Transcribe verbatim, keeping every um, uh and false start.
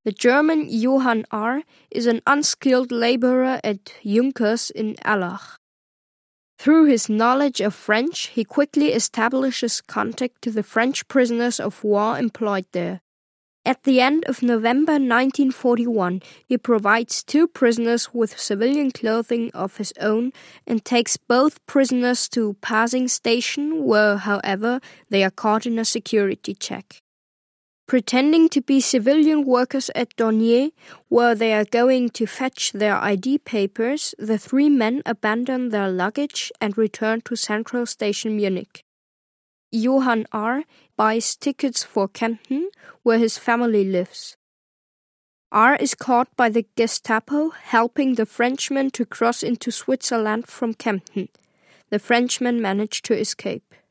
The German Johann R. is an unskilled laborer at Junkers in Allach. Through his knowledge of French, he quickly establishes contact to the French prisoners of war employed there. At the end of November nineteen forty-one, he provides two prisoners with civilian clothing of his own and takes both prisoners to Pasing Station, where, however, they are caught in a security check. Pretending to be civilian workers at Dornier, where they are going to fetch their I D papers, the three men abandon their luggage and return to Central Station Munich. Johann R. buys tickets for Kempten, where his family lives. R. is caught by the Gestapo, helping the Frenchmen to cross into Switzerland from Kempten. The Frenchmen manage to escape.